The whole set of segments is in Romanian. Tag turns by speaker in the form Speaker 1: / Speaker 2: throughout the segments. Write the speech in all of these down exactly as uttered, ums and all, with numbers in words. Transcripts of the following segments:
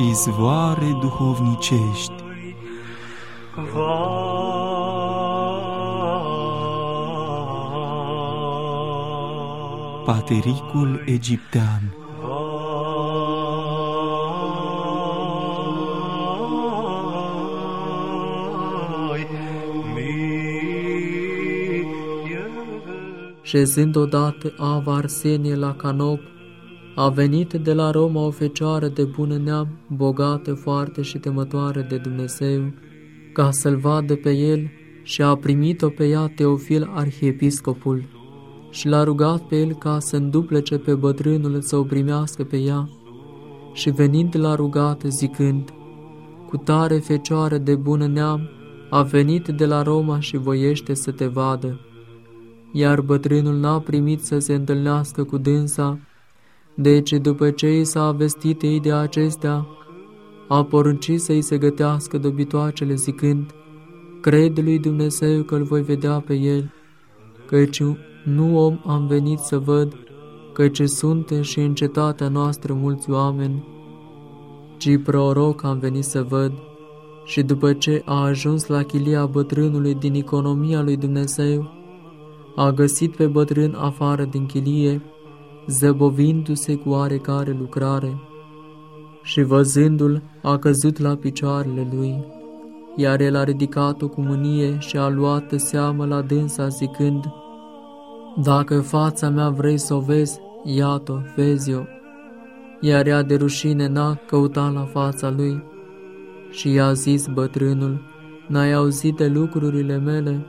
Speaker 1: izvoare duhovnicești. Patericul egiptean.
Speaker 2: Șezând odată Ava Arsenie la Canop, a venit de la Roma o fecioară de bună neam, bogată, foarte și temătoare de Dumnezeu, ca să-l vadă pe el, și a primit-o pe ea Teofil arhiepiscopul și l-a rugat pe el ca să înduplece pe bătrânul să o primească pe ea. Și venind la rugat, zicând: cu tare fecioară de bună neam, a venit de la Roma și voiește să te vadă. Iar bătrânul n-a primit să se întâlnească cu dânsa, deci după ce i s-a vestit ei de acestea, a poruncit să-i se gătească dobitoacele, zicând: cred lui Dumnezeu că-l voi vedea pe el, căci nu om am venit să văd, căci sunt și în cetatea noastră mulți oameni, ci proroc am venit să văd. Și după ce a ajuns la chilia bătrânului din economia lui Dumnezeu, a găsit pe bătrân afară din chilie, zăbovindu-se cu oarecare lucrare, și văzându-l a căzut la picioarele lui, iar el a ridicat-o cu mânie și a luat seamă la dânsa, zicând: dacă fața mea vrei să o vezi, iată, vezi-o. Iar ea de rușine n-a căutat la fața lui. Și i-a zis bătrânul: n-ai auzit de lucrurile mele?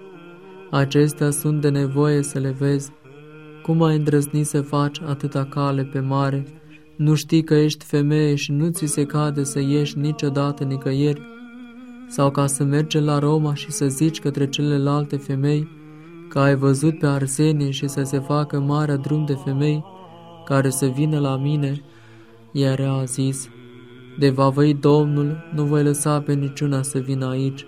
Speaker 2: Acestea sunt de nevoie să le vezi. Cum ai îndrăznit să faci atâta cale pe mare? Nu știi că ești femeie și nu ți se cade să ieși niciodată nicăieri? Sau ca să mergi la Roma și să zici către celelalte femei că ai văzut pe Arsenie și să se facă marea drum de femei care să vină la mine? Iar ea a zis: de va voi Domnul, nu voi lăsa pe niciuna să vină aici,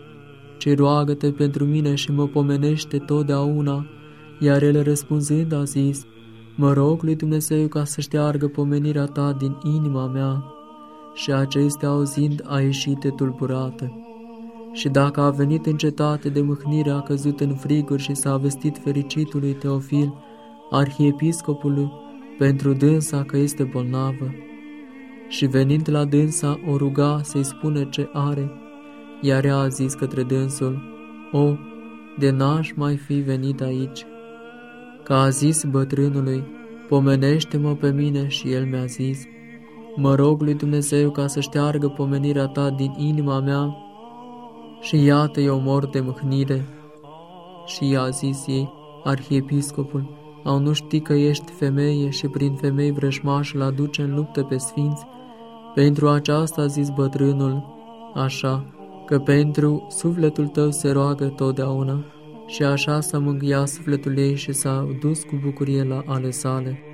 Speaker 2: ci roagă-te pentru mine și mă pomenește totdeauna. Iar el răspunzând a zis: mă rog lui Dumnezeu ca să șteargă pomenirea ta din inima mea. Și acestea auzind a ieșit de tulburată. Și dacă a venit în cetate de mâhnire, a căzut în friguri și s-a vestit fericitului Teofil, arhiepiscopului, pentru dânsa că este bolnavă. Și venind la dânsa, o ruga să-i spună ce are, iar ea a zis către dânsul: o, de n-aș mai fi venit aici. Că a zis bătrânului: pomenește-mă pe mine, și el mi-a zis: mă rog lui Dumnezeu ca să șteargă pomenirea ta din inima mea. Și iată, eu mor de mâhnire. Și i-a zis ei, arhiepiscopul: au nu ști că ești femeie și prin femei vrăjmaș îl aduce în luptă pe sfinți? Pentru aceasta a zis bătrânul așa, că pentru sufletul tău se roagă totdeauna. Și așa s-a mângâiat sufletul ei și s-a dus cu bucurie la ale sale.